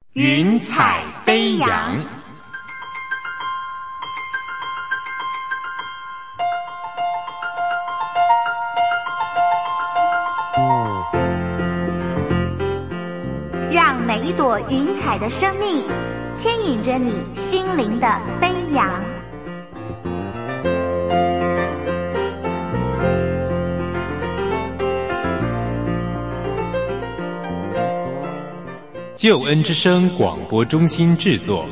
云彩飞扬。 让每一朵云彩的生命牵引着你心灵的飞扬。 救恩之声广播中心制作。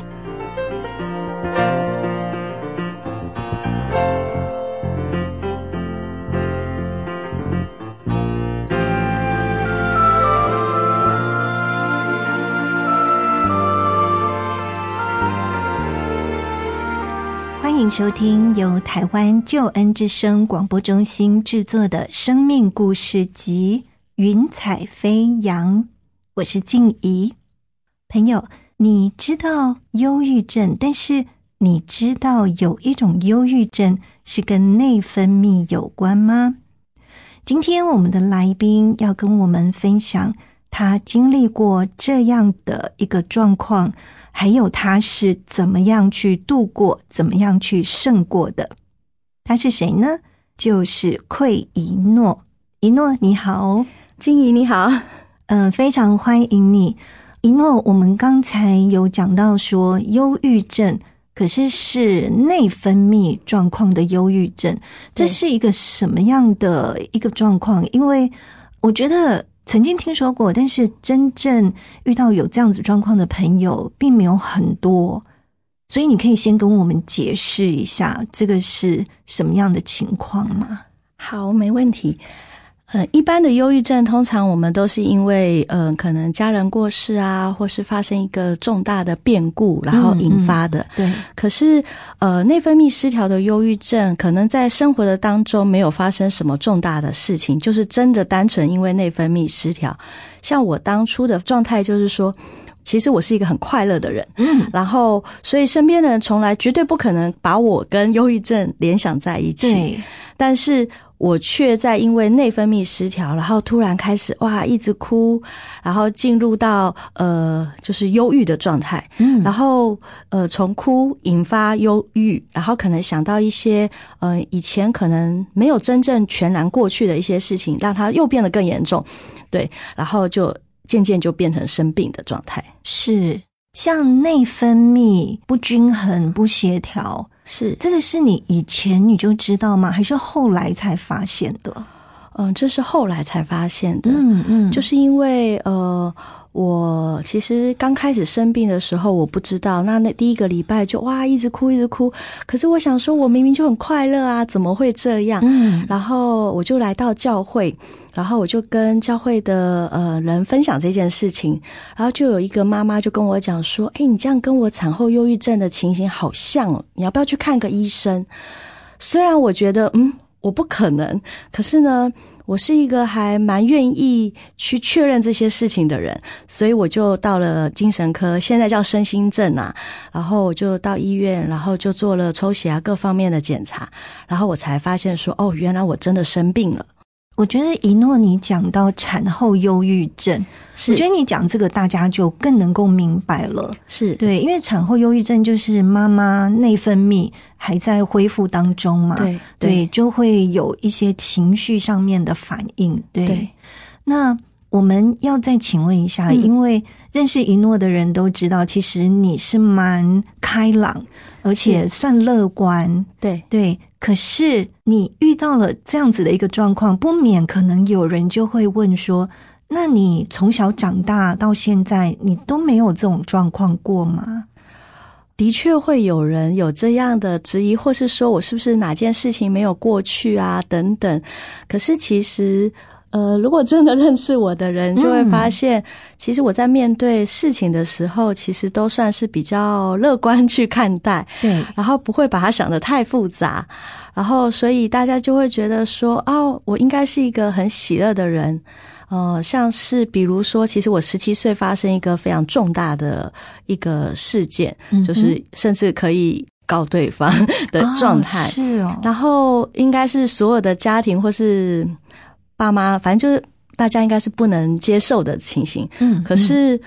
欢迎收听由台湾救恩之声广播中心制作的生命故事集《云彩飞扬》，我是静怡。朋友，你知道忧郁症，但是你知道有一种忧郁症是跟内分泌有关吗？今天我们的来宾要跟我们分享他经历过这样的一个状况，还有他是怎么样去度过，怎么样去胜过的。他是谁呢？就是隗一诺。一诺你好。 静怡你好。 非常欢迎你。一诺，我们刚才有讲到说忧郁症可是内分泌状况的忧郁症，这是一个什么样的一个状况？因为我觉得曾经听说过，但是真正遇到有这样子状况的朋友并没有很多，所以你可以先跟我们解释一下这个是什么样的情况吗？ 好，没问题。一般的忧郁症通常我们都是因为可能家人过世啊，或是发生一个重大的变故然后引发的。 对。 可是内分泌失调的忧郁症可能在生活的当中没有发生什么重大的事情，就是真的单纯因为内分泌失调。像我当初的状态就是说，其实我是一个很快乐的人，然后所以身边的人从来绝对不可能把我跟忧郁症联想在一起。 对。 但是我却在因为内分泌失调，然后突然开始一直哭，然后进入到就是忧郁的状态。然后从哭引发忧郁，然后可能想到一些以前可能没有真正全然过去的一些事情，让它又变得更严重。对，然后就渐渐就变成生病的状态。 是，像内分泌不均衡不协调， 是这个是你以前你就知道吗？还是后来才发现的？ 这是后来才发现的。就是因为我其实刚开始生病的时候我不知道，那第一个礼拜就一直哭一直哭，可是我想说我明明就很快乐啊，怎么会这样？然后我就来到教会，然后我就跟教会的人分享这件事情，然后就有一个妈妈就跟我讲说，你这样跟我产后忧郁症的情形好像哦，你要不要去看个医生？虽然我觉得我不可能，可是呢我是一个还蛮愿意去确认这些事情的人，所以我就到了精神科，现在叫身心症啊，然后我就到医院，然后就做了抽血啊各方面的检查，然后我才发现说原来我真的生病了。 我觉得一诺你讲到产后忧郁症，我觉得你讲这个大家就更能够明白了。 是，对， 因为产后忧郁症就是妈妈内分泌还在恢复当中嘛，对，就会有一些情绪上面的反应。对，那我们要再请问一下，因为认识一诺的人都知道，其实你是蛮开朗，而且算乐观。对。可是你遇到了这样子的一个状况，不免可能有人就会问说，那你从小长大到现在你都没有这种状况过吗？ 的确会有人有这样的质疑，或是说我是不是哪件事情没有过去啊等等。可是其实如果真的认识我的人就会发现，其实我在面对事情的时候其实都算是比较乐观去看待，对，然后不会把它想得太复杂，然后所以大家就会觉得说我应该是一个很喜乐的人。像是比如说其实我17岁发生一个非常重大的一个事件，就是甚至可以告对方的状态，是哦。然后应该是所有的家庭或是爸妈，反正就是大家应该是不能接受的情形。可是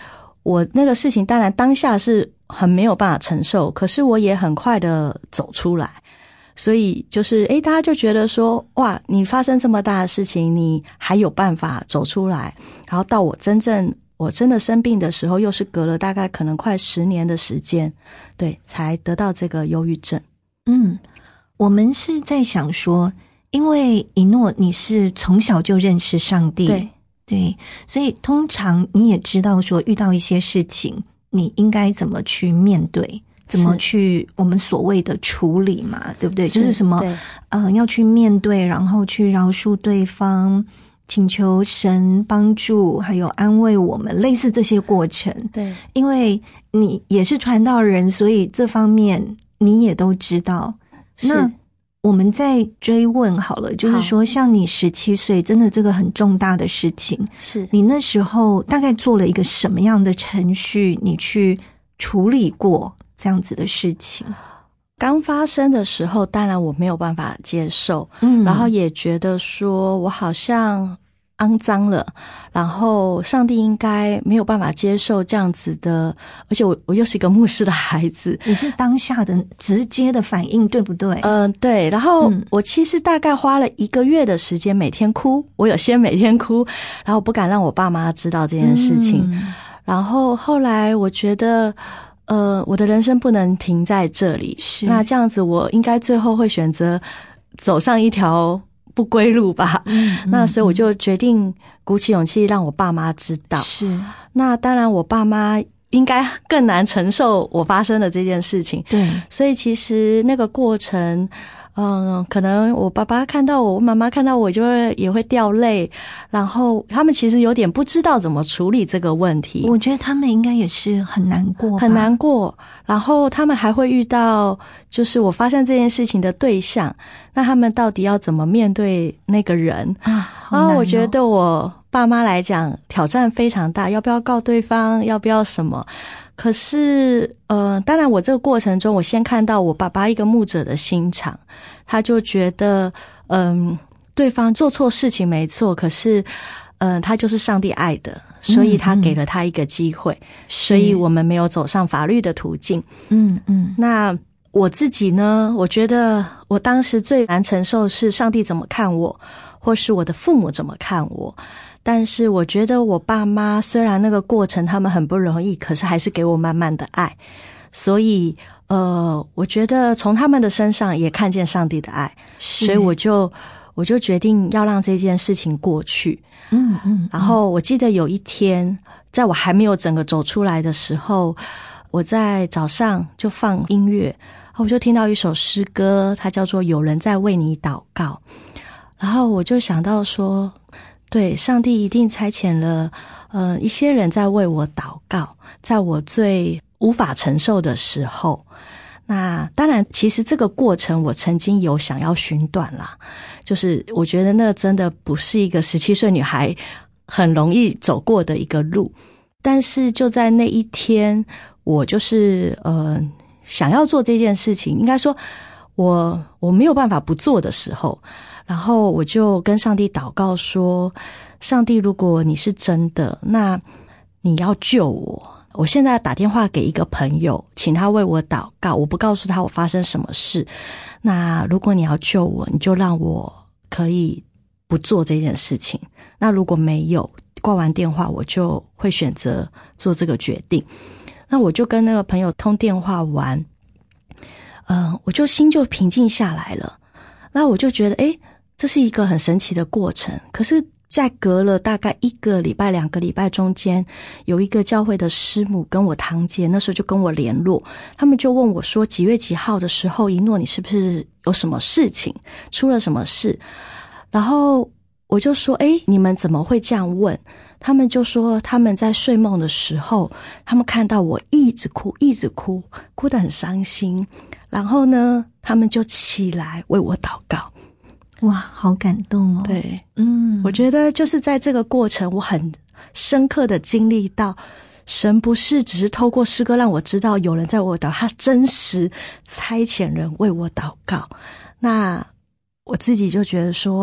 我那个事情当然当下是很没有办法承受，可是我也很快的走出来。所以就是大家就觉得说，哇，你发生这么大的事情，你还有办法走出来。然后到我真的生病的时候，又是隔了大概可能快10年的时间，对，才得到这个忧郁症。 我们是在想说，因为一诺你是从小就认识上帝，对，所以通常你也知道说遇到一些事情你应该怎么去面对，怎么去我们所谓的处理嘛，对不对？就是什么要去面对，然后去饶恕对方，请求神帮助，还有安慰我们，类似这些过程。 对， 因为你也是传道人，所以这方面你也都知道。那我们再追问好了，就是说像你17岁真的这个很重大的事情， 是你那时候大概做了一个什么样的程序，你去处理过这样子的事情？ 刚发生的时候当然我没有办法接受，然后也觉得说我好像肮脏了，然后上帝应该没有办法接受这样子的，而且我又是一个牧师的孩子。 你是当下的直接的反应，对不对？ 对。然后我其实大概花了1个月的时间每天哭，我有先每天哭，然后不敢让我爸妈知道这件事情。然后后来我觉得我的人生不能停在这里，那这样子我应该最后会选择走上一条不归路吧。那所以我就决定鼓起勇气让我爸妈知道。 是， 那当然我爸妈应该更难承受我发生的这件事情。 对， 所以其实那个过程可能我爸爸看到我妈妈看到我也会掉泪，然后他们其实有点不知道怎么处理这个问题。 我觉得他们应该也是很难过吧， 很难过。然后他们还会遇到就是我发生这件事情的对象，那他们到底要怎么面对那个人啊？ 然后我觉得对我爸妈来讲挑战非常大，要不要告对方，要不要什么。可是当然我这个过程中我先看到我爸爸一个牧者的心肠，他就觉得对方做错事情没错，可是他就是上帝爱的，所以他给了他一个机会，所以我们没有走上法律的途径。那我自己呢，我觉得我当时最难承受是上帝怎么看我，或是我的父母怎么看我。但是我觉得我爸妈虽然那个过程他们很不容易，可是还是给我满满的爱。所以我觉得从他们的身上也看见上帝的爱，所以我就决定要让这件事情过去。然后我记得有一天在我还没有整个走出来的时候，我在早上就放音乐，我就听到一首诗歌，它叫做有人在为你祷告。然后我就想到说，对，上帝一定差遣了一些人在为我祷告，在我最无法承受的时候。那当然其实这个过程我曾经有想要寻短啦，就是我觉得那真的不是一个17岁女孩很容易走过的一个路。但是就在那一天，我就是想要做这件事情，应该说我没有办法不做的时候，然后我就跟上帝祷告说，上帝，如果你是真的，那你要救我。我现在打电话给一个朋友，请他为我祷告，我不告诉他我发生什么事。那如果你要救我，你就让我可以不做这件事情。那如果没有，挂完电话我就会选择做这个决定。那我就跟那个朋友通电话完，我就心就平静下来了。那我就觉得这是一个很神奇的过程。可是在隔了大概1个礼拜2个礼拜中间，有一个教会的师母跟我堂姐那时候就跟我联络，他们就问我说几月几号的时候，一诺你是不是有什么事情，出了什么事。然后我就说你们怎么会这样问。他们就说他们在睡梦的时候，他们看到我一直哭一直哭，哭得很伤心，然后呢他们就起来为我祷告。 哇，好感动哦。 对，我觉得就是在这个过程我很深刻的经历到，神不是只是透过诗歌让我知道有人在为我祷告，他真实差遣人为我祷告。那我自己就觉得说，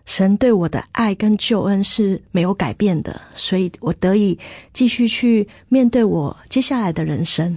神对我的爱跟救恩是没有改变的，所以我得以继续去面对我接下来的人生。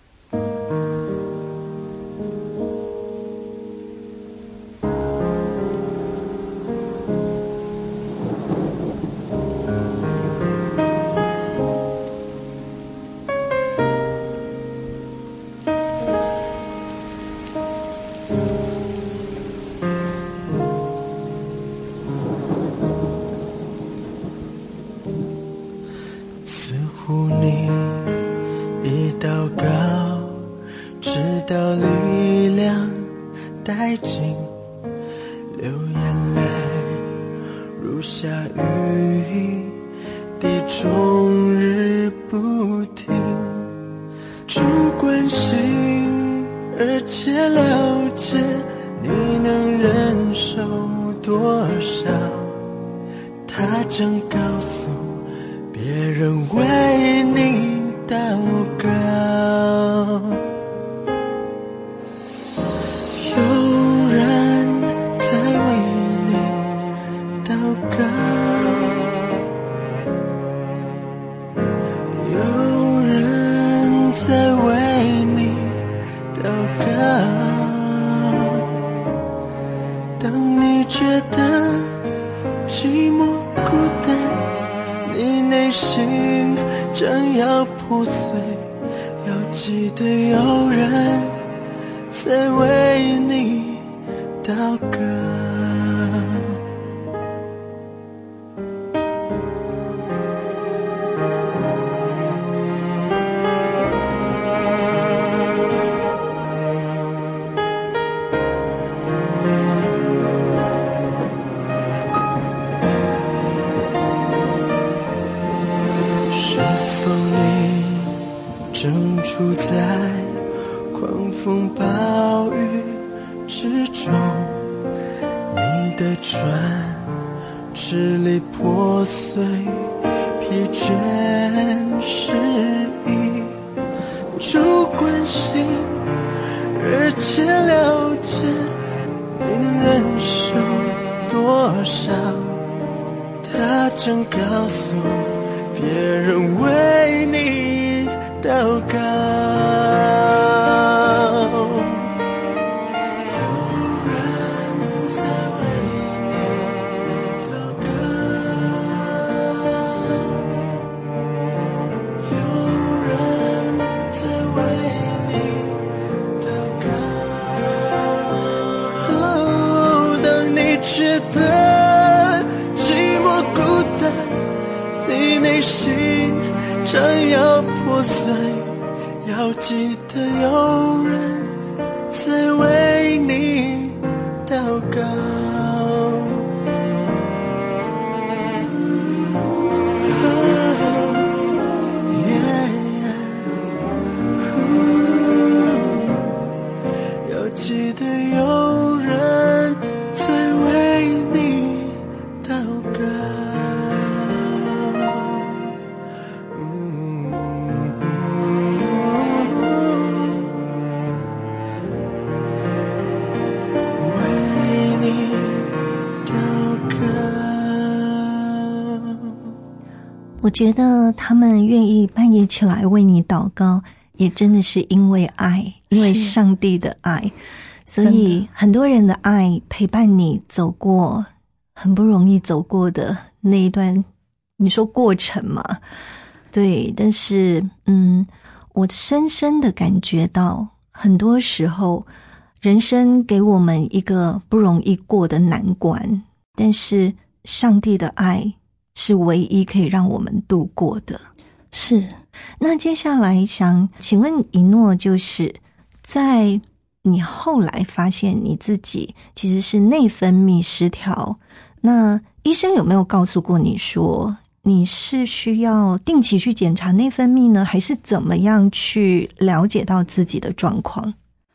我觉得他们愿意半夜起来为你祷告，也真的是因为爱，因为上帝的爱。所以很多人的爱陪伴你走过很不容易走过的那一段，你说过程嘛？对，但是我深深的感觉到，很多时候人生给我们一个不容易过的难关，但是上帝的爱是唯一可以让我们度过的。 是。 那接下来想请问一诺，就是在你后来发现你自己其实是内分泌失调，那医生有没有告诉过你说你是需要定期去检查内分泌呢，还是怎么样去了解到自己的状况？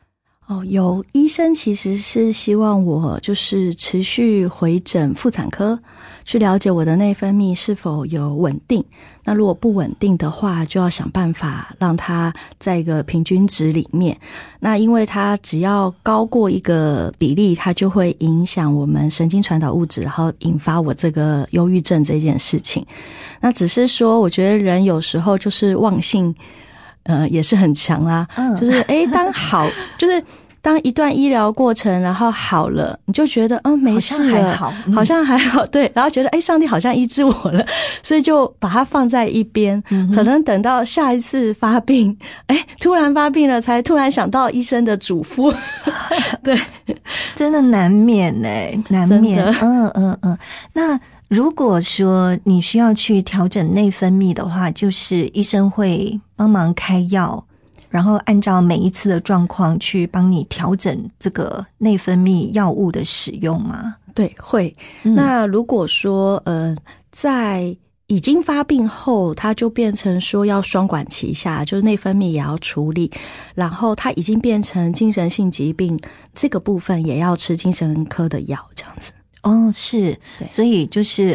有医生其实是希望我就是持续回诊妇产科，去了解我的内分泌是否有稳定。那如果不稳定的话，就要想办法让它在一个平均值里面。那因为它只要高过一个比例，它就会影响我们神经传导物质，然后引发我这个忧郁症这件事情。那只是说，我觉得人有时候就是忘性也是很强啦，就是当一段医疗过程然后好了，你就觉得没事了，好像还好，对，然后觉得上帝好像医治我了，所以就把它放在一边，可能等到下一次发病，突然发病了才突然想到医生的嘱咐。对， 真的难免难免。那如果说你需要去调整内分泌的话，就是医生会帮忙开药，然后按照每一次的状况去帮你调整这个内分泌药物的使用吗？ 对，会。那如果说在已经发病后，它就变成说要双管齐下，就是内分泌也要处理，然后它已经变成精神性疾病，这个部分也要吃精神科的药，这样子。 是，所以就是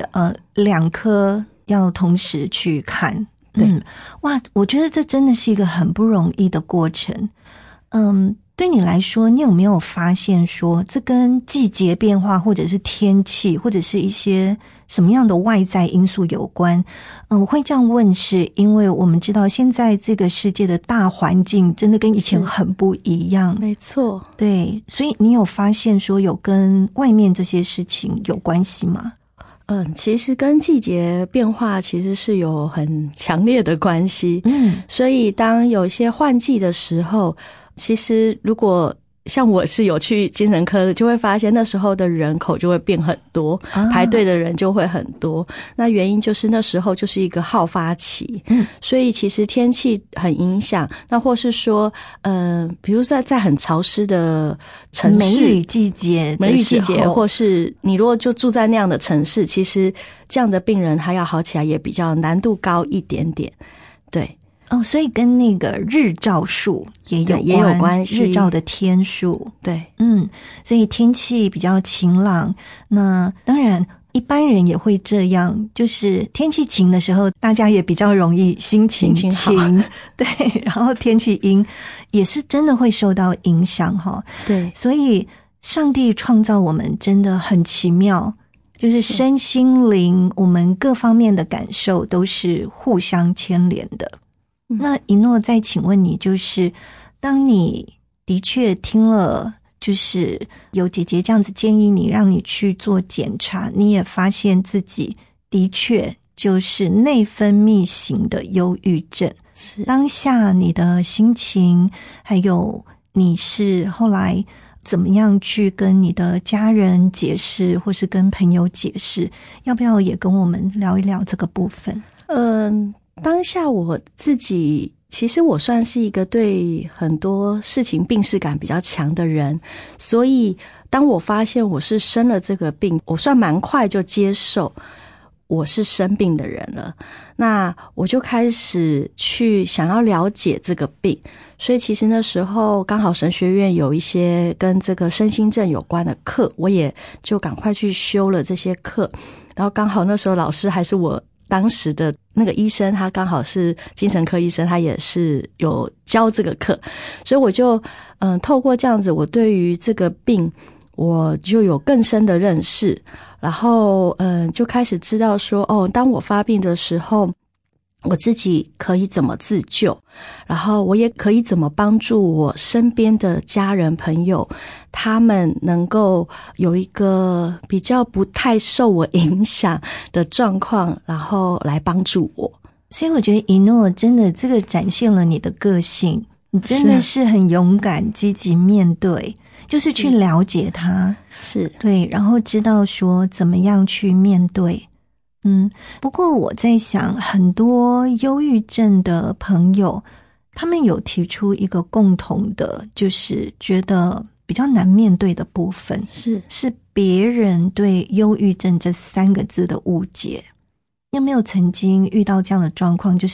2科要同时去看。哇，我觉得这真的是一个很不容易的过程。对你来说，你有没有发现说这跟季节变化或者是天气或者是一些什么样的外在因素有关？我会这样问是因为我们知道现在这个世界的大环境真的跟以前很不一样。 没错。对， 所以你有发现说有跟外面这些事情有关系吗？ 其实跟季节变化其实是有很强烈的关系。所以当有一些换季的时候，其实如果像我是有去精神科的，就会发现那时候的人口就会变很多，排队的人就会很多。那原因就是那时候就是一个好发期，所以其实天气很影响。那或是说比如在很潮湿的城市， 梅雨季节， 或是你如果就住在那样的城市，其实这样的病人他要好起来也比较难度高一点点。对。 所以跟那个日照数也有关系，日照的天数。 对， 所以天气比较晴朗，那当然一般人也会这样，就是天气晴的时候，大家也比较容易心情晴，对，然后天气阴也是真的会受到影响哈。 对， 所以上帝创造我们真的很奇妙，就是身心灵，我们各方面的感受都是互相牵连的。那一诺再请问你，就是当你的确听了就是有姐姐这样子建议你，让你去做检查，你也发现自己的确就是内分泌型的忧郁症， 是当下你的心情，还有你是后来怎么样去跟你的家人解释，或是跟朋友解释，要不要也跟我们聊一聊这个部分？ 当下我自己其实我算是一个对很多事情病识感比较强的人，所以当我发现我是生了这个病，我算蛮快就接受我是生病的人了。那我就开始去想要了解这个病，所以其实那时候刚好神学院有一些跟这个身心症有关的课，我也就赶快去修了这些课。然后刚好那时候老师还是我当时的那个医生，他刚好是精神科医生，他也是有教这个课，所以我就透过这样子，我对于这个病我就有更深的认识，然后就开始知道说当我发病的时候，我自己可以怎么自救，然后我也可以怎么帮助我身边的家人朋友，他们能够有一个比较不太受我影响的状况，然后来帮助我。 所以我觉得一诺真的这个展现了你的个性，你真的是很勇敢积极面对，就是去了解它， 是对，然后知道说怎么样去面对。不过我在想，很多忧郁症的朋友，他们有提出一个共同的，就是觉得比较难面对的部分，是别人对忧郁症这3个字的误解。你有没有曾经遇到这样的状况，就是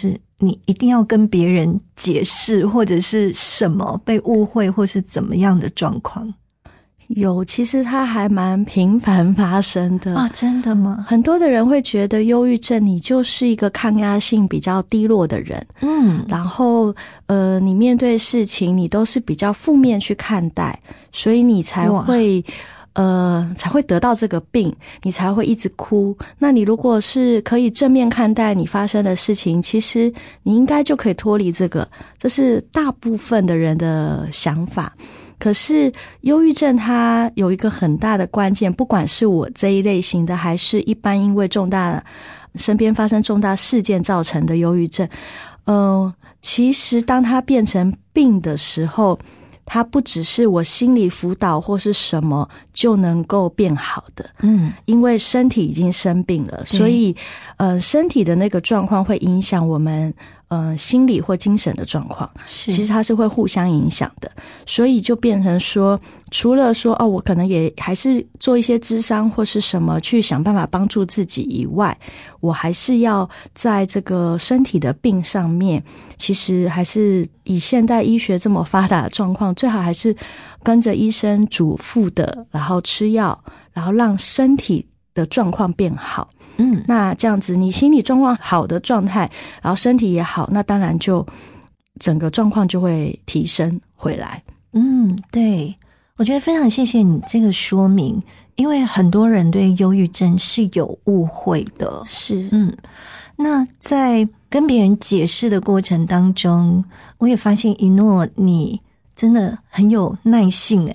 你一定要跟别人解释，或者是什么被误会或是怎么样的状况？ 有，其实它还蛮频繁发生的啊。真的吗？ 很多的人会觉得忧郁症你就是一个抗压性比较低落的人，然后你面对事情你都是比较负面去看待，所以你才会得到这个病，你才会一直哭。那你如果是可以正面看待你发生的事情，其实你应该就可以脱离这个，这是大部分的人的想法。可是忧郁症它有一个很大的关键，不管是我这一类型的，还是一般因为身边发生重大事件造成的忧郁症，其实当它变成病的时候，它不只是我心理辅导或是什么就能够变好的，因为身体已经生病了，所以身体的那个状况会影响我们心理或精神的状况，其实它是会互相影响的。所以就变成说，除了说我可能也还是做一些諮商或是什么去想办法帮助自己以外，我还是要在这个身体的病上面，其实还是以现代医学这么发达的状况，最好还是跟着医生嘱咐的，然后吃药，然后让身体的状况变好。那这样子你心理状况好的状态，然后身体也好，那当然就整个状况就会提升回来。 对，我觉得非常谢谢你这个说明，因为很多人对忧郁症是有误会的。 是， 那在跟别人解释的过程当中，我也发现一诺你真的很有耐性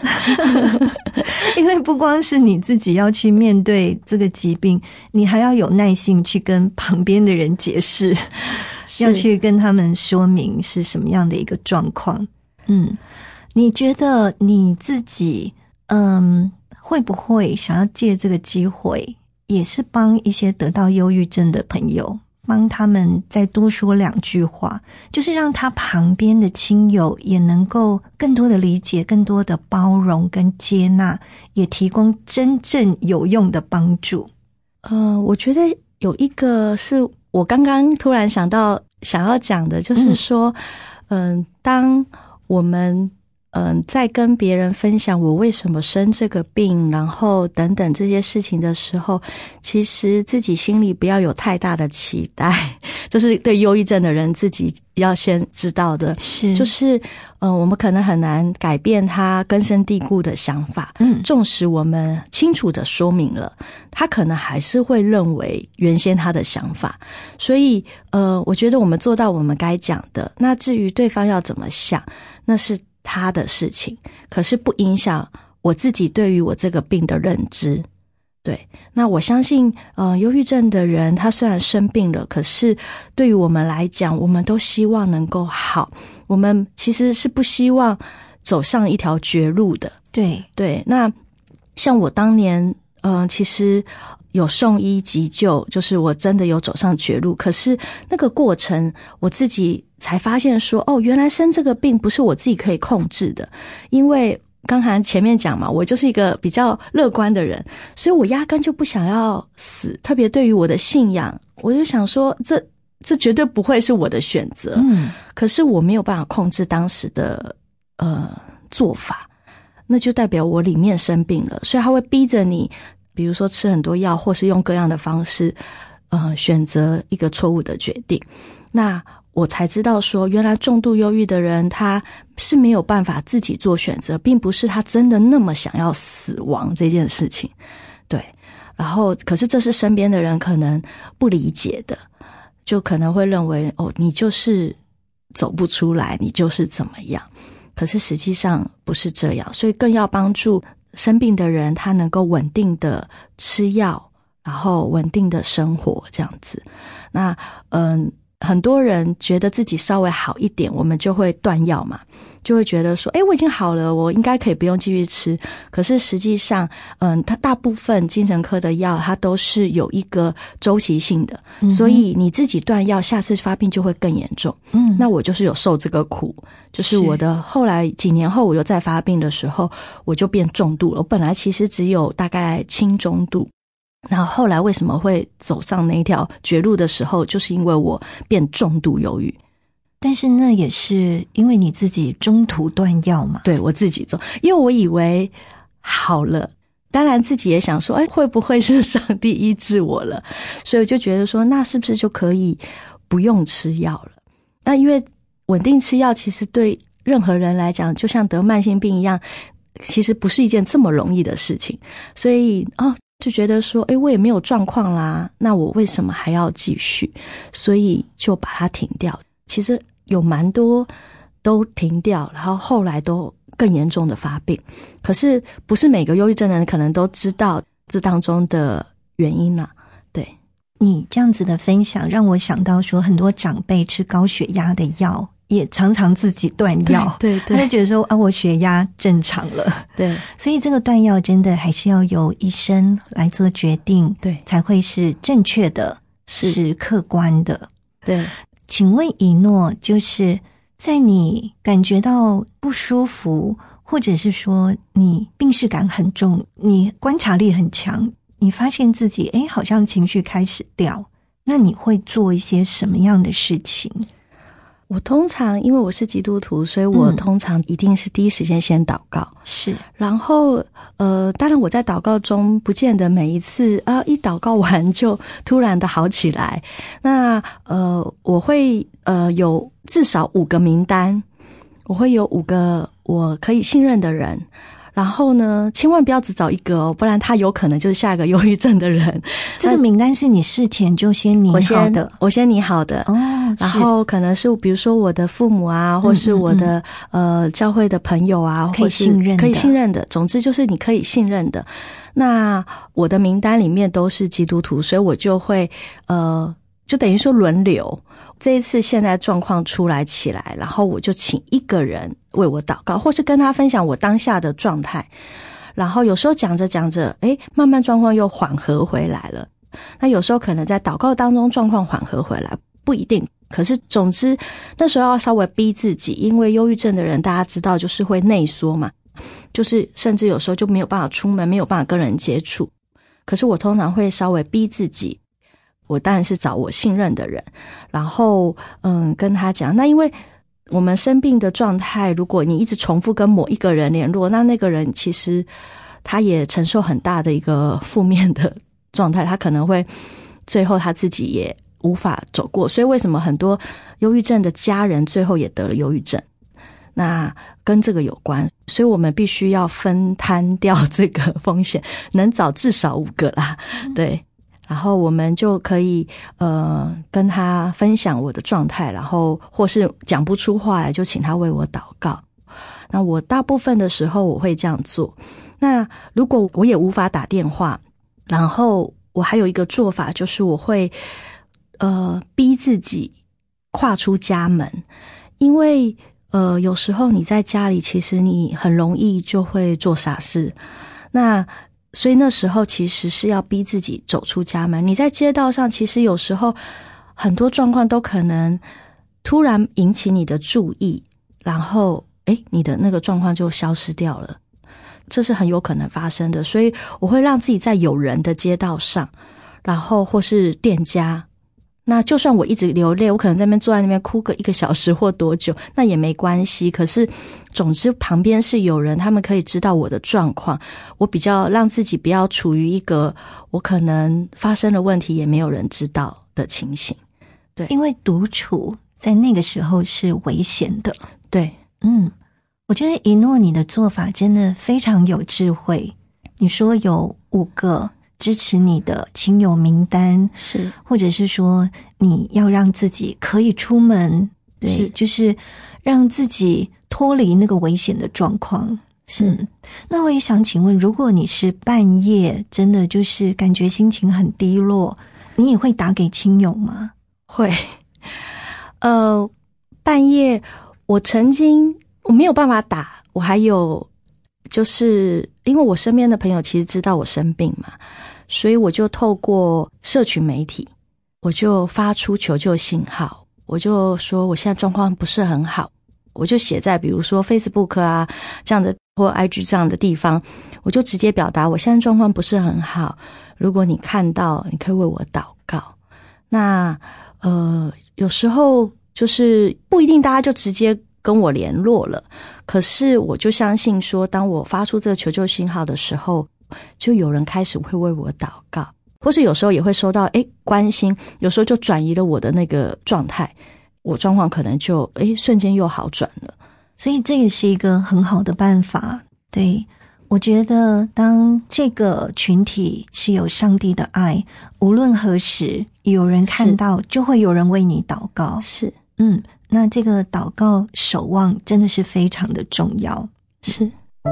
因为不光是你自己要去面对这个疾病，你还要有耐性去跟旁边的人解释，要去跟他们说明是什么样的一个状况。你觉得你自己会不会想要借这个机会也是帮一些得到忧郁症的朋友，帮他们再多说2句话，就是让他旁边的亲友也能够更多的理解，更多的包容跟接纳，也提供真正有用的帮助？ 我觉得有一个是我刚刚突然想到想要讲的，就是说当我们在跟别人分享我为什么生这个病，然后等等这些事情的时候，其实自己心里不要有太大的期待，这是对忧郁症的人自己要先知道的。就是我们可能很难改变他根深蒂固的想法，纵使我们清楚的说明了，他可能还是会认为原先他的想法。所以我觉得我们做到我们该讲的，那至于对方要怎么想，那是他的事情，可是不影响我自己对于我这个病的认知。对，那我相信忧郁症的人他虽然生病了，可是对于我们来讲，我们都希望能够好，我们其实是不希望走上一条绝路的。对，那像我当年其实有送医急救，就是我真的有走上绝路，可是那个过程我自己才发现说，原来生这个病不是我自己可以控制的。因为刚才前面讲嘛，我就是一个比较乐观的人，所以我压根就不想要死，特别对于我的信仰，我就想说这绝对不会是我的选择。可是我没有办法控制当时的做法，那就代表我里面生病了，所以他会逼着你，比如说吃很多药，或是用各样的方式选择一个错误的决定。那我才知道说，原来重度忧郁的人他是没有办法自己做选择，并不是他真的那么想要死亡这件事情。对，然后可是这是身边的人可能不理解的，就可能会认为你就是走不出来，你就是怎么样。可是实际上不是这样，所以更要帮助生病的人他能够稳定的吃药，然后稳定的生活这样子。那很多人觉得自己稍微好一点，我们就会断药嘛，就会觉得说我已经好了，我应该可以不用继续吃。可是实际上它大部分精神科的药它都是有一个周期性的，所以你自己断药，下次发病就会更严重。那我就是有受这个苦，就是我的后来几年后我又再发病的时候，我就变重度了。我本来其实只有大概轻中度， 然后后来为什么会走上那一条绝路的时候，就是因为我变重度忧郁。 但是那也是因为你自己中途断药嘛？ 对，我自己走，因为我以为好了，当然自己也想说，会不会是上帝医治我了？所以我就觉得说，那是不是就可以不用吃药了？那因为稳定吃药，其实对任何人来讲，就像得慢性病一样，其实不是一件这么容易的事情。所以就觉得说，我也没有状况啦，那我为什么还要继续？所以就把它停掉。其实有蛮多都停掉，然后后来都更严重的发病。可是不是每个忧郁症的人可能都知道这当中的原因啦。对， 你这样子的分享让我想到说，很多长辈吃高血压的药也常常自己断药， 对， 他就觉得说我血压正常了， 对， 所以这个断药真的还是要由医生来做决定， 对， 才会是正确的，是客观的。 对， 请问以诺，就是在你感觉到不舒服，或者是说你病识感很重，你观察力很强，你发现自己好像情绪开始掉，那你会做一些什么样的事情？ 我通常因为我是基督徒，所以我通常一定是第一时间先祷告， 是， 然后当然我在祷告中不见得每一次一祷告完就突然的好起来。那我会有至少5个名单，我会有5个我可以信任的人。然后呢，千万不要只找一个不然他有可能就是下一个忧郁症的人。 这个名单是你事前就先拟好的？ 我先拟好的。然后可能是比如说我的父母啊，或是我的教会的朋友啊， 可以信任的， 可以信任的。总之就是你可以信任的。那我的名单里面都是基督徒，所以我就会就等于说轮流。这一次现在状况出来起来，然后我就请一个人为我祷告，或是跟他分享我当下的状态。然后有时候讲着讲着，慢慢状况又缓和回来了。那有时候可能在祷告当中状况缓和回来，不一定。可是总之那时候要稍微逼自己，因为忧郁症的人大家知道就是会内缩嘛，就是甚至有时候就没有办法出门，没有办法跟人接触。可是我通常会稍微逼自己，我当然是找我信任的人，然后跟他讲。那因为我们生病的状态，如果你一直重复跟某一个人联络，那个人其实他也承受很大的一个负面的状态，他可能会最后他自己也无法走过。所以为什么很多忧郁症的家人最后也得了忧郁症，那跟这个有关。所以我们必须要分摊掉这个风险，能找至少5个啦。对，然后我们就可以跟他分享我的状态，然后或是讲不出话来就请他为我祷告。那我大部分的时候我会这样做。那如果我也无法打电话，然后我还有一个做法，就是我会逼自己跨出家门。因为有时候你在家里其实你很容易就会做傻事，所以那时候其实是要逼自己走出家门。你在街道上其实有时候很多状况都可能突然引起你的注意，然后你的那个状况就消失掉了，这是很有可能发生的。所以我会让自己在有人的街道上，然后或是店家，那就算我一直流泪，我可能在那边坐在那边哭个1个小时或多久，那也没关系。可是总之旁边是有人，他们可以知道我的状况，我比较让自己不要处于一个我可能发生了问题也没有人知道的情形。对， 因为独处在那个时候是危险的。 对， 我觉得一诺你的做法真的非常有智慧。你说有5个支持你的亲友名单， 是，或者是说你要让自己可以出门，对，就是让自己脱离那个危险的状况。是，那我也想请问，如果你是半夜真的就是感觉心情很低落，你也会打给亲友吗？ 会。半夜我曾经我没有办法打，我还有就是因为我身边的朋友其实知道我生病嘛，所以我就透过社群媒体，我就发出求救信号，我就说我现在状况不是很好，我就写在比如说 Facebook 啊这样的或 IG 这样的地方，我就直接表达我现在状况不是很好，如果你看到，你可以为我祷告。那有时候就是不一定大家就直接跟我联络了，可是我就相信说，当我发出这个求救信号的时候，就有人开始会为我祷告，或是有时候也会收到关心，有时候就转移了我的那个状态，我状况可能就瞬间又好转了。 所以这也是一个很好的办法。对，我觉得当这个群体是有上帝的爱，无论何时有人看到，就会有人为你祷告。 是， 那这个祷告守望真的是非常的重要。 是。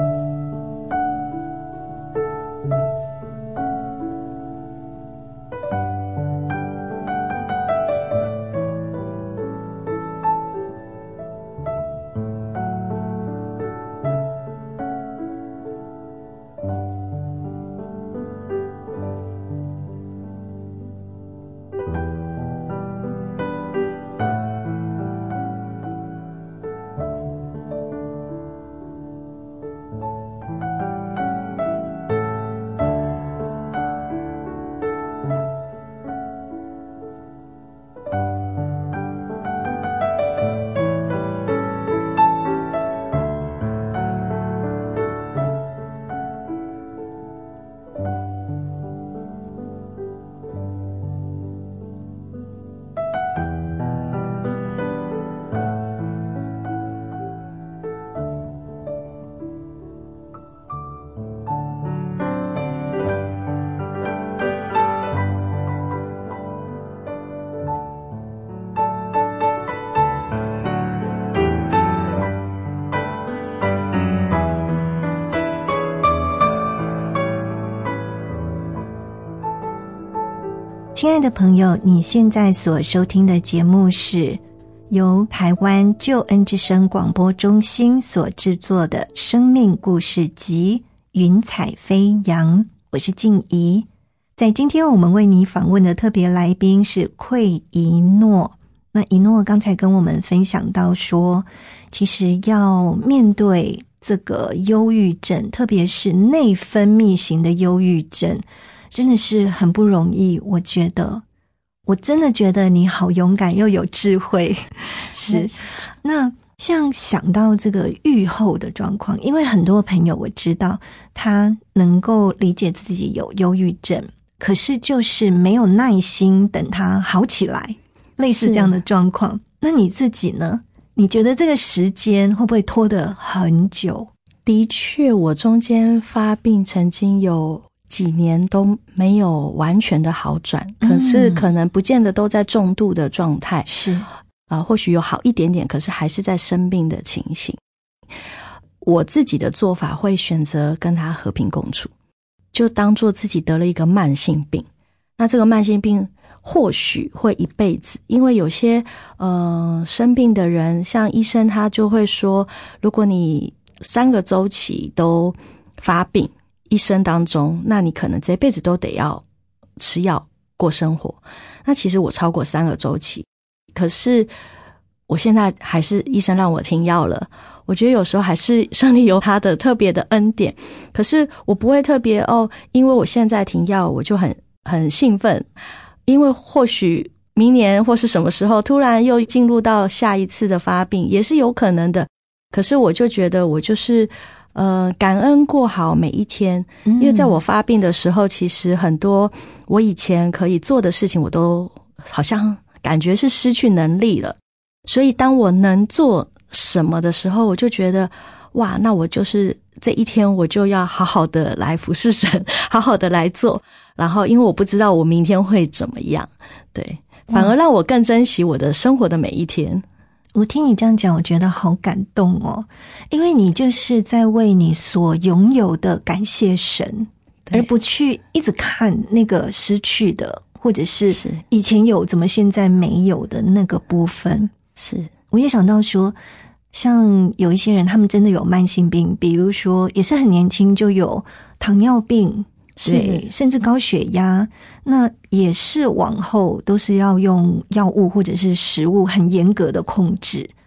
亲爱的朋友，你现在所收听的节目是由台湾救恩之声广播中心所制作的生命故事集《云彩飞扬》，我是静怡。在今天我们为你访问的特别来宾是隗一诺。那一诺刚才跟我们分享到说，其实要面对这个忧郁症，特别是内分泌型的忧郁症，真的是很不容易。我真的觉得你好勇敢又有智慧。是。那像想到这个愈后的状况，因为很多朋友我知道他能够理解自己有忧郁症，可是就是没有耐心等他好起来，类似这样的状况。那你自己呢？你觉得这个时间会不会拖得很久？ 的确，我中间发病曾经有几年都没有完全的好转，可是可能不见得都在重度的状态， 是或许有好一点点，可是还是在生病的情形。我自己的做法会选择跟他和平共处，就当作自己得了一个慢性病。那这个慢性病或许会一辈子，因为有些生病的人，像医生他就会说，如果你3个周期都发病一生当中，那你可能这辈子都得要吃药过生活。那其实我超过3个周期，可是我现在还是医生让我停药了。我觉得有时候还是上帝有他的特别的恩典，可是我不会特别因为我现在停药我就很兴奋，因为或许明年或是什么时候突然又进入到下一次的发病也是有可能的。可是我就觉得我就是感恩过好每一天，因为在我发病的时候，其实很多我以前可以做的事情我都好像感觉是失去能力了。所以当我能做什么的时候，我就觉得哇，那我就是这一天我就要好好的来服侍神，好好的来做。然后因为我不知道我明天会怎么样，对，反而让我更珍惜我的生活的每一天。 我听你这样讲，我觉得好感动哦，因为你就是在为你所拥有的感谢神，而不去一直看那个失去的，或者是以前有怎么现在没有的那个部分。 是， 我也想到说，像有一些人他们真的有慢性病，比如说也是很年轻就有糖尿病，对，甚至高血压，那也是往后都是要用药物或者是食物很严格的控制。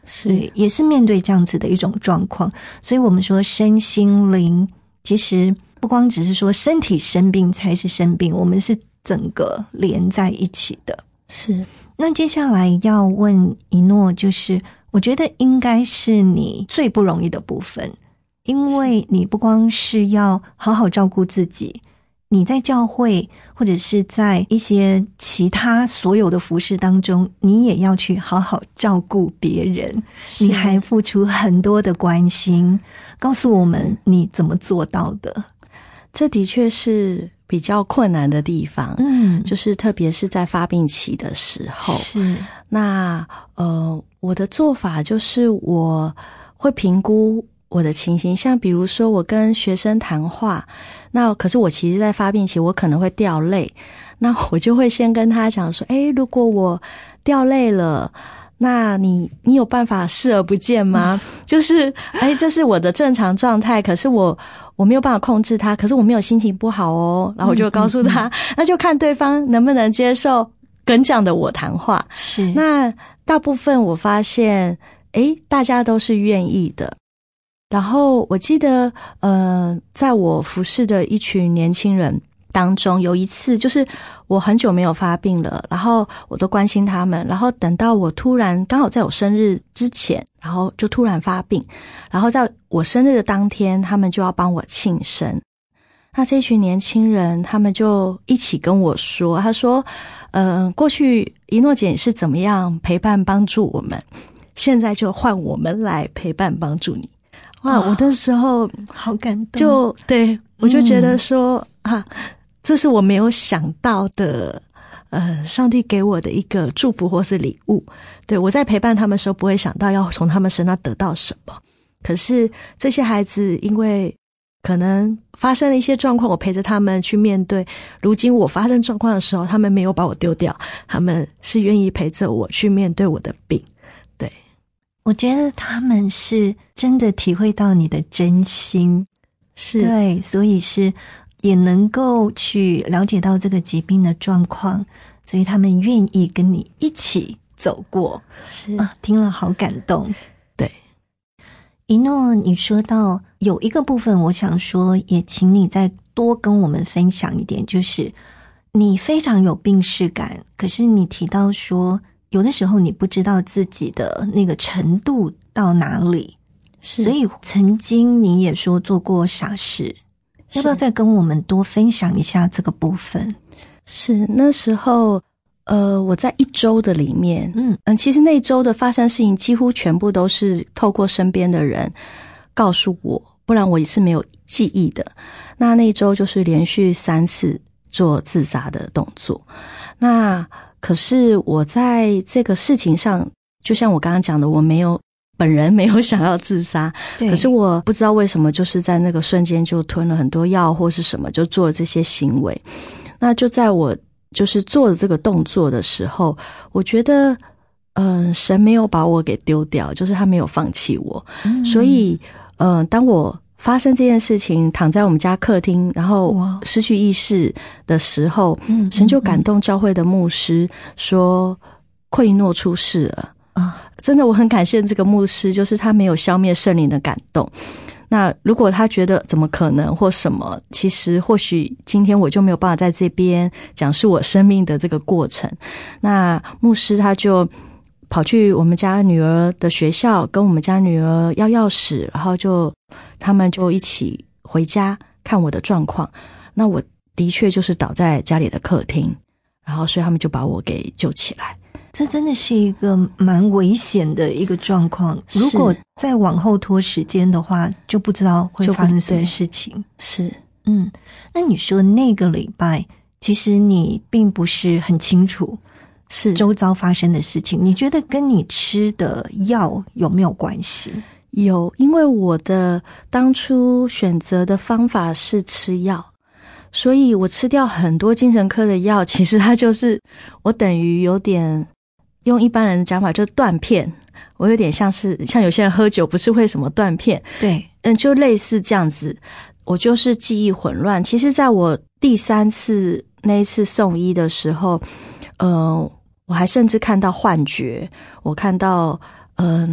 是也是面对这样子的一种状况。所以我们说身心灵其实不光只是说身体生病才是生病，我们是整个连在一起的。 是。 那接下来要问一诺，就是我觉得应该是你最不容易的部分，因为你不光是要好好照顾自己，你在教会或者是在一些其他所有的服事当中，你也要去好好照顾别人，你还付出很多的关心。告诉我们你怎么做到的？ 这的确是比较困难的地方，就是特别是在发病期的时候。是。那我的做法就是我会评估我的情形，像比如说我跟学生谈话，那可是我其实在发病期我可能会掉泪，那我就会先跟他讲说，如果我掉泪了，那你有办法视而不见吗？就是这是我的正常状态，可是我没有办法控制它，可是我没有心情不好哦，然后我就告诉他，那就看对方能不能接受跟这样的我谈话。是。那大部分我发现大家都是愿意的。然后我记得在我服侍的一群年轻人当中，有一次就是我很久没有发病了，然后我都关心他们，然后等到我突然刚好在我生日之前，然后就突然发病，然后在我生日的当天他们就要帮我庆生。那这群年轻人他们就一起跟我说，他说过去一诺姐是怎么样陪伴帮助我们，现在就换我们来陪伴帮助你。哇，我那时候好感动， 就对，我就觉得说这是我没有想到的上帝给我的一个祝福或是礼物。对，我在陪伴他们的时候不会想到要从他们身上得到什么，可是这些孩子因为可能发生了一些状况，我陪着他们去面对，如今我发生状况的时候他们没有把我丢掉，他们是愿意陪着我去面对我的病。对， 我觉得他们是真的体会到你的真心，是对，所以是也能够去了解到这个疾病的状况，所以他们愿意跟你一起走过。是听了好感动。 对， 一诺，你说到有一个部分，我想说也请你再多跟我们分享一点，就是你非常有病识感，可是你提到说有的时候你不知道自己的那个程度到哪里，所以曾经你也说做过傻事，要不要再跟我们多分享一下这个部分？ 是那时候我在1周的里面其实那1周的发生事情几乎全部都是透过身边的人告诉我，不然我也是没有记忆的。那1周就是连续3次做自杀的动作。那可是我在这个事情上，就像我刚刚讲的，我本人没有想要自杀，可是我不知道为什么就是在那个瞬间就吞了很多药或是什么，就做了这些行为。那就在我就是做了这个动作的时候，我觉得神没有把我给丢掉，就是他没有放弃我。所以当我发生这件事情躺在我们家客厅然后失去意识的时候，神就感动教会的牧师说奎诺出事了。真的我很感谢这个牧师，就是他没有消灭圣灵的感动。那如果他觉得怎么可能或什么，其实或许今天我就没有办法在这边讲述我生命的这个过程。那牧师他就跑去我们家女儿的学校跟我们家女儿要钥匙，然后他们就一起回家看我的状况。那我的确就是倒在家里的客厅，然后所以他们就把我给救起来。 这真的是一个蛮危险的一个状况，如果再往后拖时间的话，就不知道会发生什么事情。 是那你说那个礼拜其实你并不是很清楚是周遭发生的事情，你觉得跟你吃的药有没有关系？ 有，因为我的当初选择的方法是吃药，所以我吃掉很多精神科的药，其实它就是我等于有点用一般人的讲法就是断片，我有点像有些人喝酒不是会什么断片， 对， 就类似这样子。我就是记忆混乱。其实在我第3次那一次送医的时候，我还甚至看到幻觉，我看到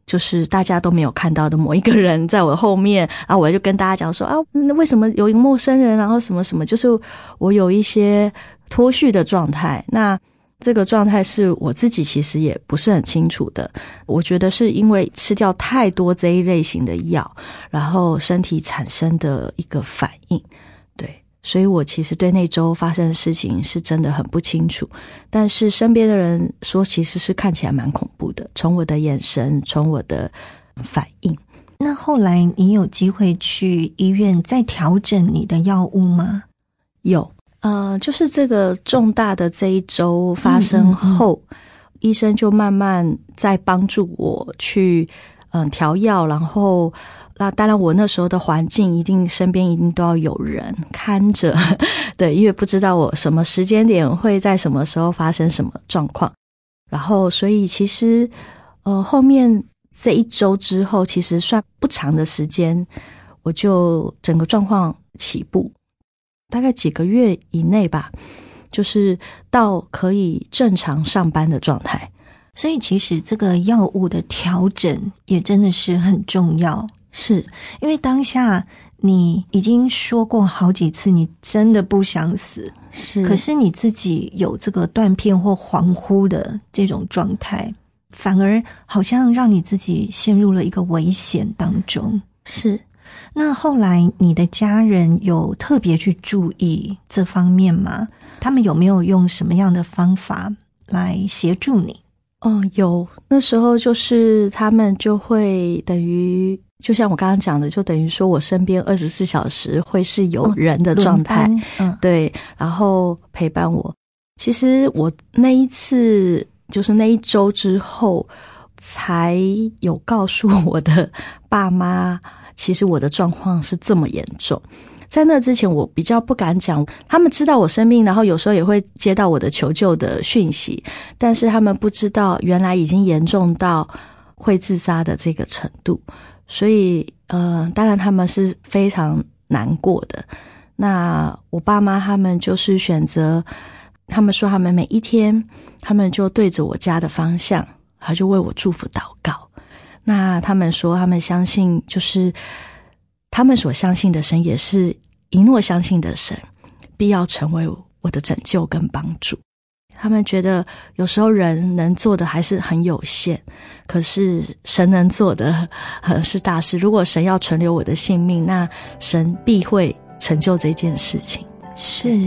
就是大家都没有看到的某一个人在我后面，然后我就跟大家讲说啊，为什么有一个陌生人，然后什么什么，就是我有一些脱序的状态。那这个状态是我自己其实也不是很清楚的，我觉得是因为吃掉太多这一类型的药，然后身体产生的一个反应。对，所以我其实对那周发生的事情是真的很不清楚，但是身边的人说其实是看起来蛮恐怖的，从我的眼神，从我的反应。 那后来你有机会去医院再调整你的药物吗？ 有，就是这个重大的这一周发生后，医生就慢慢在帮助我去调药，然后那当然我那时候的环境身边一定都要有人看着，对，因为不知道我什么时间点会在什么时候发生什么状况。然后所以其实后面这一周之后，其实算不长的时间，我就整个状况起步，大概几个月以内吧，就是到可以正常上班的状态。 所以其实这个药物的调整也真的是很重要， 是因为当下你已经说过好几次你真的不想死， 是， 可是你自己有这个断片或恍惚的这种状态，反而好像让你自己陷入了一个危险当中。 是， 那后来你的家人有特别去注意这方面吗？他们有没有用什么样的方法来协助你？ 有，那时候就是他们就会等于就像我刚刚讲的，就等于说我身边24小时会是有人的状态，对，然后陪伴我。其实我那一次就是那一周之后才有告诉我的爸妈，其实我的状况是这么严重。在那之前我比较不敢讲，他们知道我生病，然后有时候也会接到我的求救的讯息，但是他们不知道原来已经严重到会自杀的这个程度，所以当然他们是非常难过的。那我爸妈他们就是选择，他们说他们每一天他们就对着我家的方向，他就为我祝福祷告。那他们说他们相信，就是他们所相信的神也是一诺相信的神，必要成为我的拯救跟帮助。他们觉得有时候人能做的还是很有限，可是神能做的是大事。如果神要存留我的性命，那神必会成就这件事情。 是。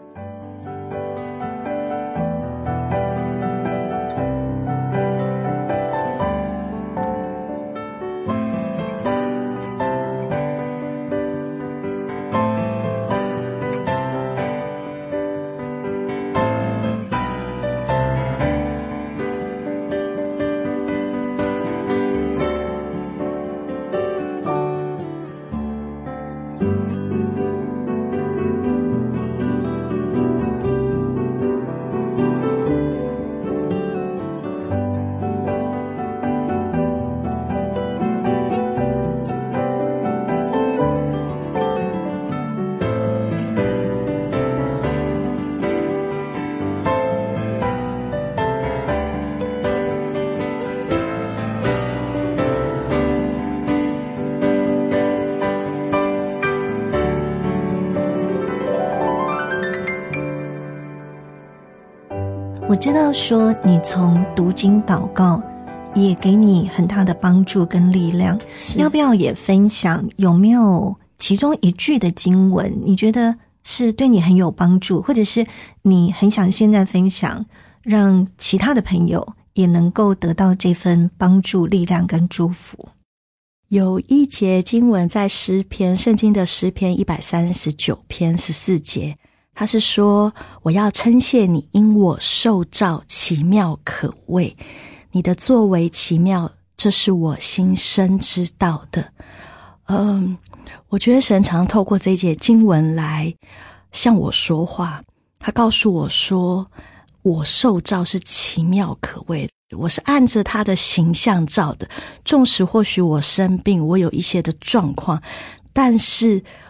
我知道说你从读经祷告也给你很大的帮助跟力量，要不要也分享有没有其中一句的经文你觉得是对你很有帮助，或者是你很想现在分享，让其他的朋友也能够得到这份帮助、力量跟祝福？ 有一节经文在诗篇，圣经的诗篇139篇14节，他是说，我要称谢你，因我受造奇妙可畏，你的作为奇妙，这是我心深知道的。我觉得神常透过这一节经文来向我说话，他告诉我说，我受造是奇妙可畏的，我是按着他的形象造的，纵使或许我生病，我有一些的状况，但是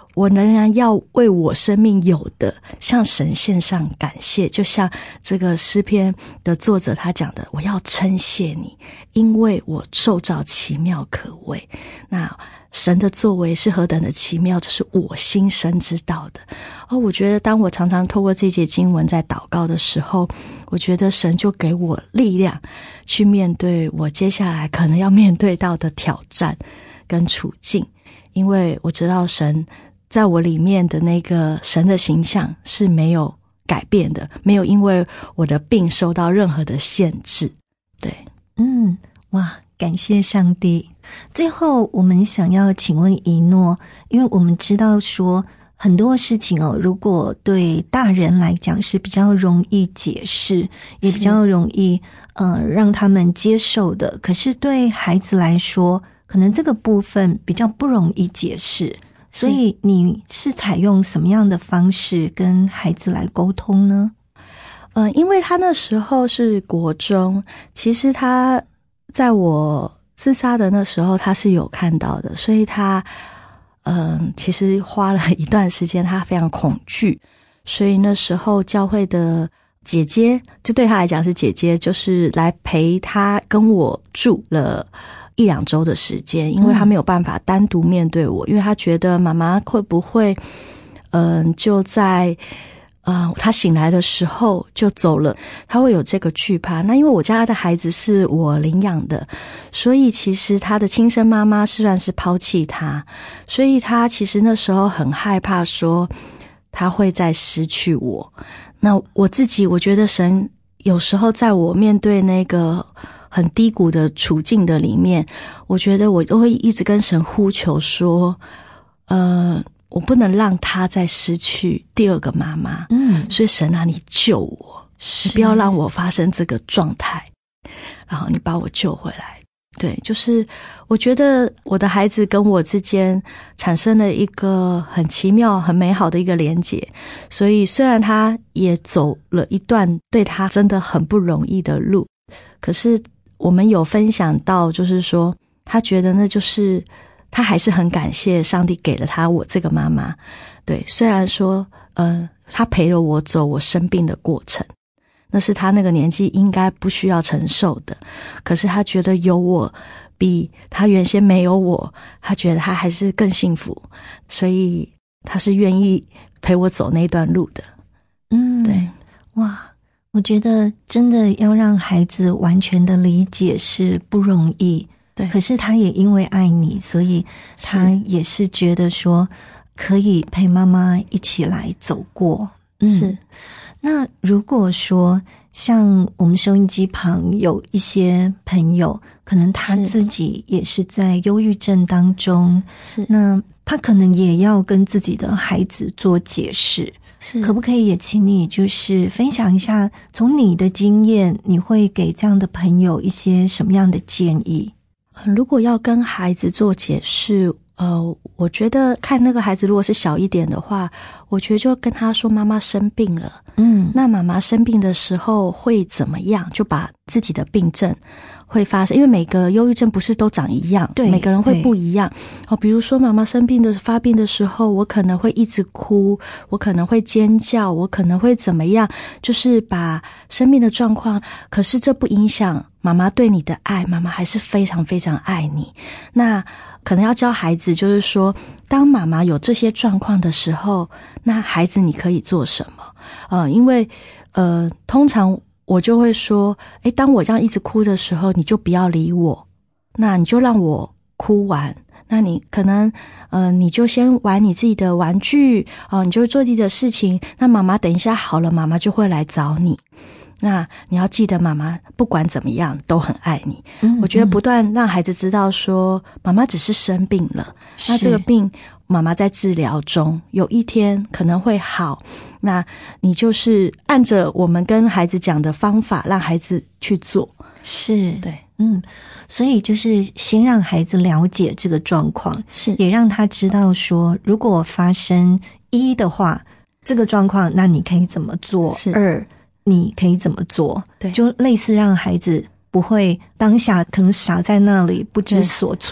我仍然要为我生命有的向神献上感谢，就像这个诗篇的作者他讲的，我要称谢你，因为我受造奇妙可畏。那神的作为是何等的奇妙，这是我心深知道的。我觉得当我常常透过这节经文在祷告的时候，我觉得神就给我力量去面对我接下来可能要面对到的挑战跟处境，因为我知道神在我里面的那个神的形象是没有改变的，没有因为我的病受到任何的限制。对， 哇，感谢上帝。最后我们想要请问一诺，因为我们知道说很多事情如果对大人来讲是比较容易解释，也比较容易让他们接受的，可是对孩子来说可能这个部分比较不容易解释，所以你是采用什么样的方式跟孩子来沟通呢？ 因为他那时候是国中，其实他在我自杀的那时候他是有看到的，所以他其实花了一段时间，他非常恐惧，所以那时候教会的姐姐，就对他来讲是姐姐，就是来陪他跟我住了1-2周的时间，因为他没有办法单独面对我，因为他觉得妈妈会不会就在他醒来的时候就走了，他会有这个惧怕。那因为我家的孩子是我领养的，所以其实他的亲生妈妈虽然是抛弃他，所以他其实那时候很害怕说他会再失去我。那我自己我觉得神有时候在我面对那个很低谷的处境的里面，我觉得我都会一直跟神呼求说我不能让他再失去第二个妈妈，所以神啊，你救我，你不要让我发生这个状态，然后你把我救回来。对，就是我觉得我的孩子跟我之间产生了一个很奇妙很美好的一个连结，所以虽然他也走了一段对他真的很不容易的路，可是我们有分享到就是说他觉得那就是他还是很感谢上帝给了他我这个妈妈。对，虽然说他陪了我走我生病的过程，那是他那个年纪应该不需要承受的，可是他觉得有我比他原先没有我，他觉得他还是更幸福，所以他是愿意陪我走那段路的。对， 哇，我觉得真的要让孩子完全的理解是不容易，对，可是他也因为爱你，所以他也是觉得说可以陪妈妈一起来走过。 是。 那如果说像我们收音机旁有一些朋友，可能他自己也是在忧郁症当中，是，那他可能也要跟自己的孩子做解释，是，可不可以也请你就是分享一下，从你的经验，你会给这样的朋友一些什么样的建议？ 如果要跟孩子做解释，我觉得看那个孩子如果是小一点的话，我觉得就跟他说妈妈生病了，那妈妈生病的时候会怎么样，就把自己的病症会发生，因为每个忧郁症不是都长一样，对，每个人会不一样。比如说妈妈发病的时候，我可能会一直哭，我可能会尖叫，我可能会怎么样，就是把生命的状况，可是这不影响妈妈对你的爱，妈妈还是非常非常爱你。那可能要教孩子就是说，当妈妈有这些状况的时候，那孩子你可以做什么？因为通常我就会说，当我这样一直哭的时候，你就不要理我，那你就让我哭完，那你可能你就先玩你自己的玩具，你就做自己的事情，那妈妈等一下好了，妈妈就会来找你。那你要记得妈妈不管怎么样都很爱你。我觉得不断让孩子知道说妈妈只是生病了，那这个病妈妈在治疗中，有一天可能会好，那你就是按着我们跟孩子讲的方法让孩子去做。 是，对，所以就是先让孩子了解这个状况，是，也让他知道说如果发生一的话，这个状况那你可以怎么做，二你可以怎么做，对，就类似让孩子不会当下可能傻在那里不知所措，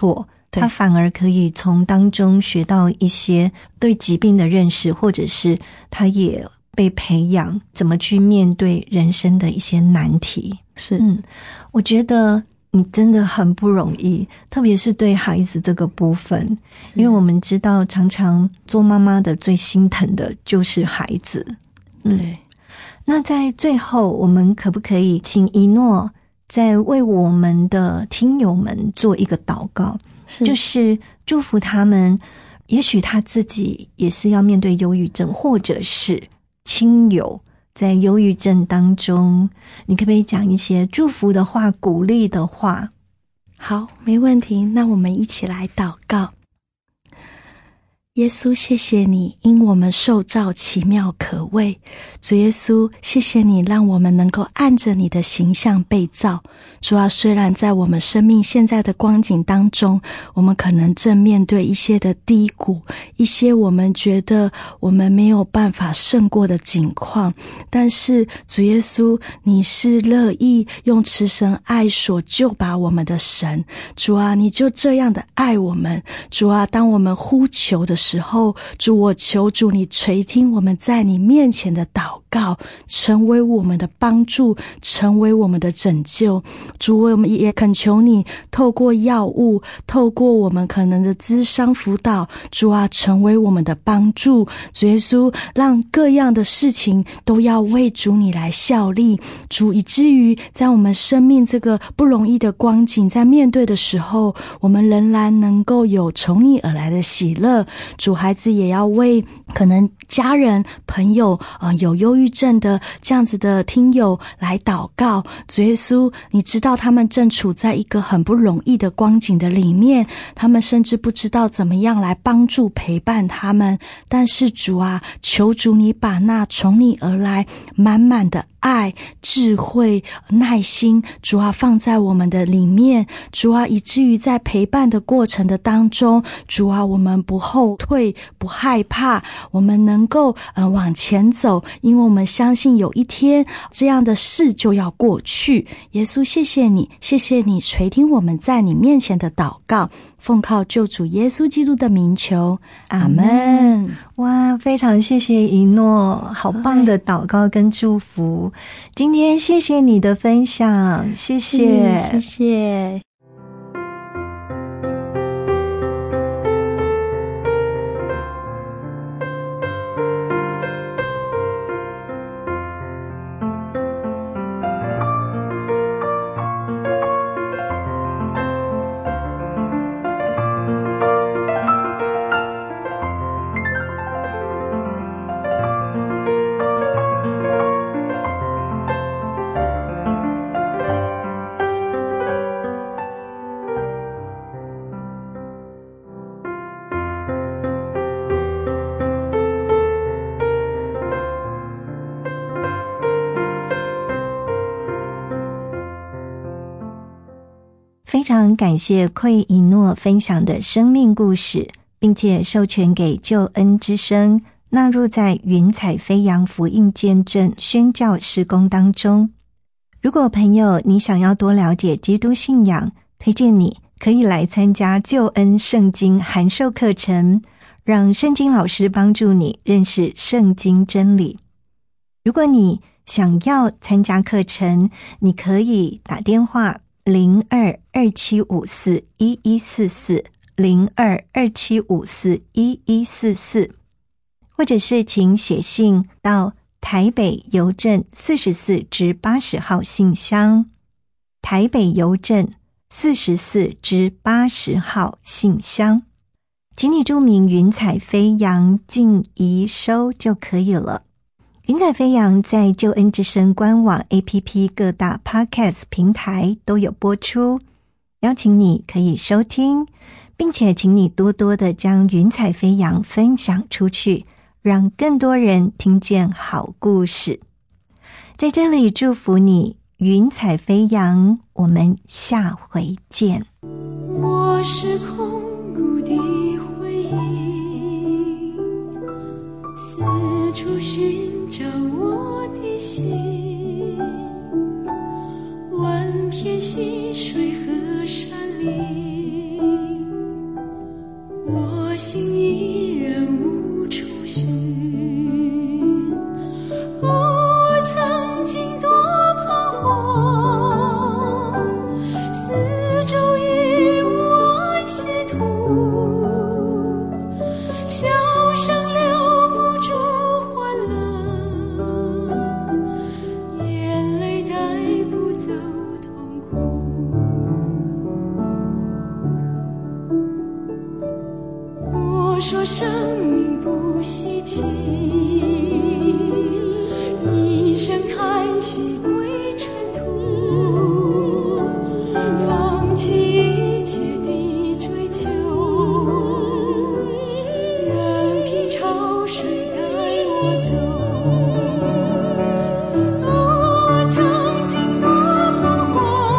他反而可以从当中学到一些对疾病的认识，或者是他也被培养怎么去面对人生的一些难题。 是， 我觉得你真的很不容易，特别是对孩子这个部分，因为我们知道常常做妈妈的最心疼的就是孩子。 对， 那在最后，我们可不可以请一诺再为我们的听友们做一个祷告，就是祝福他们，也许他自己也是要面对忧郁症，或者是亲友在忧郁症当中，你可不可以讲一些祝福的话，鼓励的话？ 好，没问题，那我们一起来祷告。耶稣，谢谢你，因我们受造奇妙可畏。主耶稣，谢谢你让我们能够按着你的形象被造。主啊，虽然在我们生命现在的光景当中，我们可能正面对一些的低谷，一些我们觉得我们没有办法胜过的境况，但是主耶稣，你是乐意用慈神爱所救拔我们的神。主啊，你就这样的爱我们。主啊，当我们呼求的时候，主，我求主你垂听我们在你面前的祷告，成为我们的帮助，成为我们的拯救。主，我们也恳求你透过药物，透过我们可能的咨商辅导，主啊，成为我们的帮助。主耶稣，让各样的事情都要为主你来效力。主，以至于在我们生命这个不容易的光景在面对的时候，我们仍然能够有从你而来的喜乐。主，孩子也要为可能家人朋友有忧郁症的这样子的听友来祷告。主耶稣，你知道他们正处在一个很不容易的光景的里面，他们甚至不知道怎么样来帮助陪伴他们，但是主啊，求主你把那从你而来满满的爱、智慧、耐心，主啊，放在我们的里面。主啊，以至于在陪伴的过程的当中，主啊，我们不后退，不害怕，我们能够往前走，因为我们相信有一天这样的事就要过去。耶稣，谢谢你，谢谢你垂听我们在你面前的祷告，奉靠救主耶稣基督的名求，阿们。 哇，非常谢谢一诺，好棒的祷告跟祝福。今天谢谢你的分享，谢谢， 谢谢。 非常感谢奎一诺分享的生命故事，并且授权给救恩之声纳入在云彩飞扬福音见证宣教事工当中。如果朋友你想要多了解基督信仰，推荐你可以来参加救恩圣经函授课程，让圣经老师帮助你认识圣经真理。如果你想要参加课程，你可以打电话0227541144 0227541144，或者是请写信到台北邮政44至80号信箱，台北邮政44至80号信箱，请你注明云彩飞扬静怡收就可以了。云彩飞扬在救恩之声官网 APP 各大 Podcast 平台都有播出，邀请你可以收听，并且请你多多的将云彩飞扬分享出去，让更多人听见好故事。在这里祝福你云彩飞扬，我们下回见。 我是空谷的回忆，四处寻找我的心，万片溪水和山林， 我心依然无处寻。我曾经多彷徨，四周已无安息土，笑声留不住欢乐，眼泪带不走痛苦。我说生命不稀奇，一声叹息归尘土，放弃一切的追求，任凭潮水带我走。我曾经多彷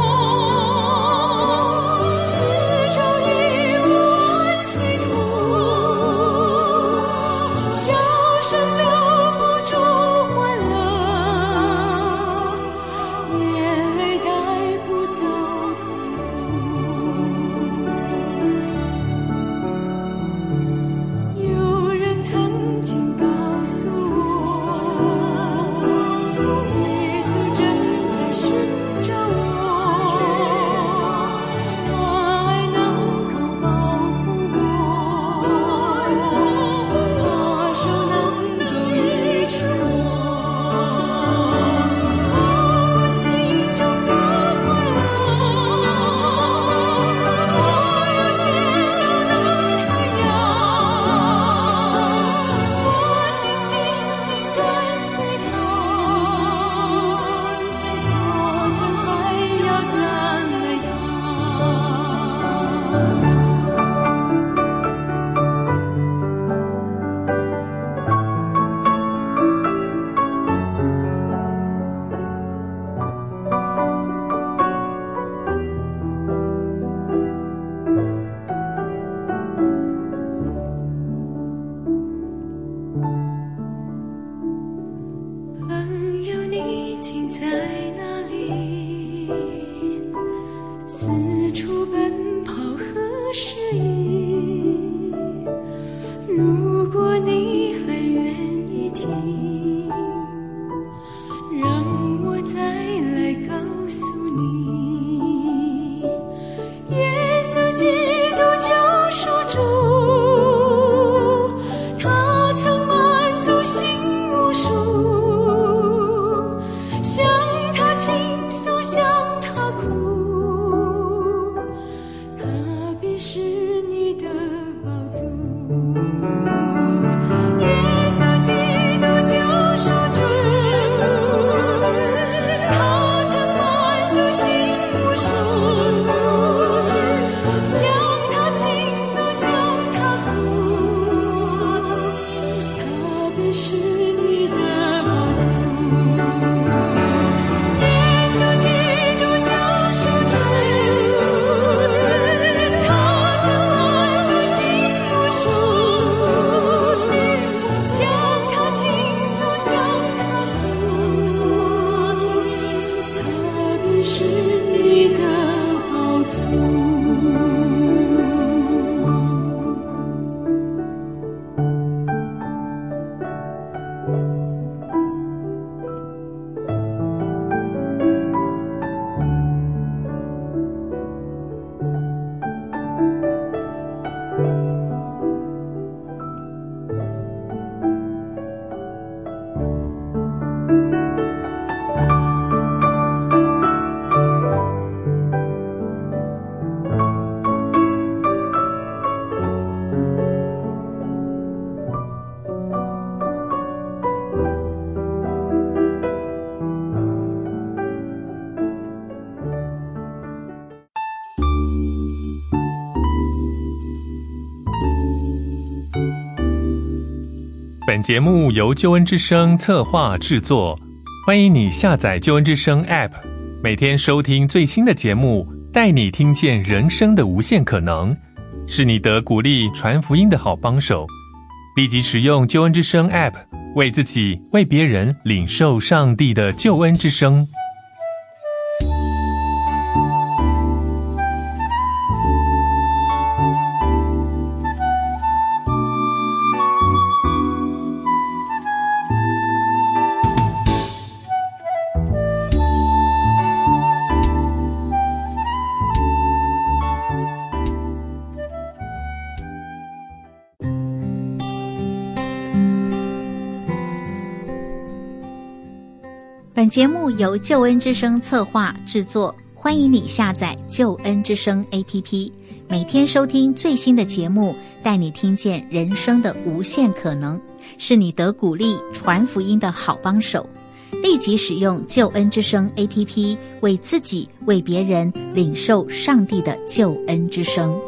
徨，四周已无安息土，笑声留不住欢乐，眼泪带不走痛苦。有人曾经告诉我，耶稣正在寻找我，他爱能够保护我，他手能够医治我。我心中多快乐，我有见到那太阳，我心紧紧跟随他，我将还要赞美朋友，你竟在哪里？四处奔跑何时已？如果你还愿意听，让我再来告诉你，耶稣基督救赎主，他曾满足心无数，向他倾诉，向他哭，他必是你的宝足。耶稣基督救赎主，他曾满足心无数，向他倾诉，向他哭，他必是你的宝足。耶稣基督救赎主，他曾满足心无数，向他倾诉，向他哭，他必是你的宝足。 本节目由救恩之声策划制作，欢迎你下载救恩之声 App， 每天收听最新的节目，带你听见人生的无限可能，是你得鼓励传福音的好帮手。立即使用救恩之声 App， 为自己、为别人领受上帝的救恩之声。 本节目由救恩之声策划制作，欢迎你下载救恩之声 APP， 每天收听最新的节目，带你听见人生的无限可能，是你得鼓励传福音的好帮手。立即使用救恩之声 APP， 为自己为别人领受上帝的救恩之声。